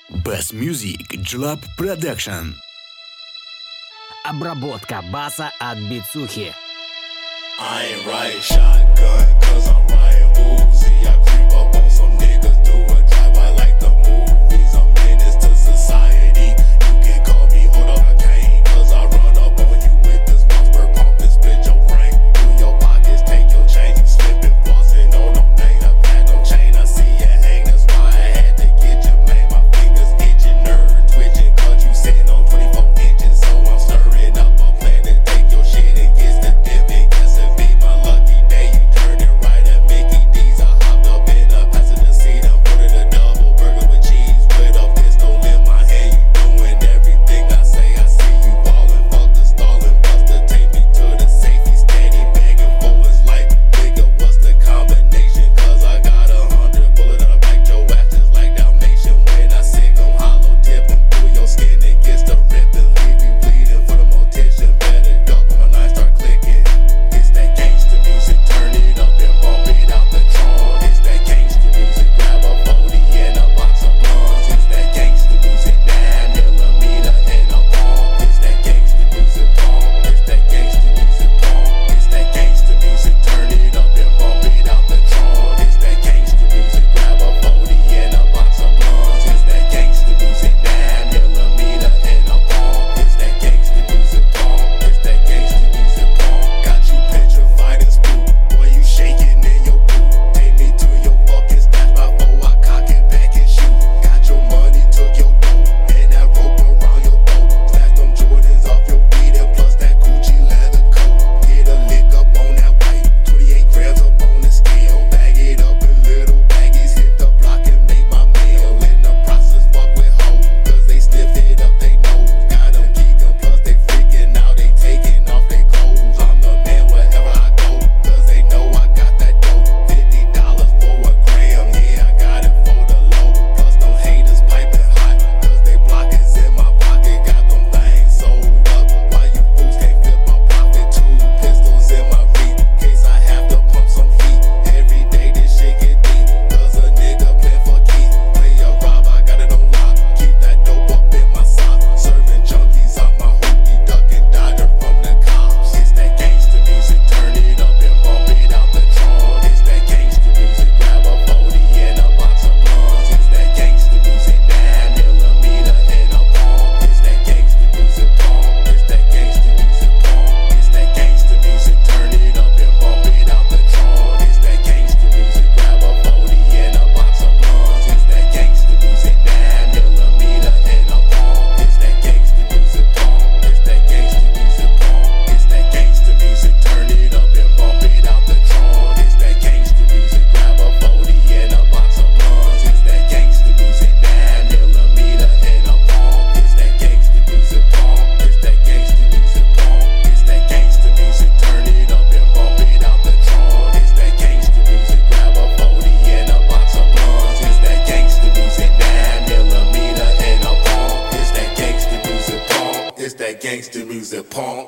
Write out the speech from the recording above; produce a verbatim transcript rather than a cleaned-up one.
Bass Music Club Production. Обработка баса от Бицухи. I ain't riding shotgun, cause I'm riding Uzi. I creep up on some niggas, do a drive-by like the movies. I'm menace to society. You can call me hold up a cane, cause I run up on you with this monster pump and split your brain. Do your pockets, take your chain, you slipping, flossing on them things. I got no chain, I see you hang, that's why I had to get you, man. My fingers itching, nerve twitching, cause you sitting on twenty-four inches. So I'm stirring up a plan to take your shit and get the dip and guess it be my lucky day. You turning right at Mickey D's. I hopped up in a passenger seat and ordered a double burger with cheese with a pistol in my hand. You doing everything I say. I see you ballin', fuck the stallin', buster take me to the safe. He's steady begging for his life. Nigga, what's the combination? Cause I got a hundred bullet that'll bite your ass just like Dalmatian. When I sick 'em, hollow tip 'em through your skin, it gets to rip and leave you bleeding for the mortician. Better duck when my knife start clicking. It's that gangsta music, turn it up and bump it out the trunk. It's that gangsta music, grab a forty and a box of blunts. It's that gangsta music, nine millimeter and a pump. It's that gangsta music pump. It's that gangsta music pump. It's that gangsta music, turn it up and bump it out the trunk. It's that gangsta music, grab a forty and a box of blunts. It's that gangsta music, nine millimeter and a pump. It's that gangsta music pump. It's that gangsta music pump. Got you petrified and spooked. Boy, you shaking in your boot. Take me to your fucking stash before I cock it back and shoot. Got your money, took your dough, and that rope around your throat. Snatched them Jordans off your feet and plus that Gucci leather coat. Get a lick up on that white, twenty-eight grams up on the scale. Bag it up in little baggies, hit the block and make my mail. In the process, fuck with hoes, cause they sniff it up they nose. Got them geeking, plus they freaking out, they taking off their clothes. I'm the man wherever I go, cause they know I got that dope. Fifty dollars for a gram, yeah, I got it for the low. Plus them haters piping hot, cause they blockers in my pocket. Got them things sold up, why you fools can't flip my profit? Two pistols in my reach, case I have to pump some heat. Every day this shit get deep, cause a nigga play for keys. Play a rob, I got it on lock, keep that dope up in my sock. Serving junkies out my hoopty, ducking, dodging from the cops. It's that gangsta music, turn it up and bump it out the trunk. It's that gangsta music, grab a forty and a box of blunts. It's that gangsta music, nine millimeter and a pump. It's that gangsta music pump. It's that gangsta music pump. It's that gangsta music, turn it up and bump it out the trunk. It's that gangsta music, grab a forty and a box of blunts. It's that gangsta music, nine millimeter and a pump. It's that gangsta music pump. It's that gangsta music pump. It's that gangsta music, turn it up and bump it out the trunk. It's that gangsta music, grab a forty and a box of blunts. It's that gangsta music, nine millimeter and a pump. It's that gangsta music pump. It's that gangsta music pump. It's that gangsta music, turn it up and bump it out the trunk. It's that gangsta music, grab a forty and a box of blunts. It's that gangsta music, nine millimeter and a pump. It's that gangsta music pump. It's that gangsta music pump.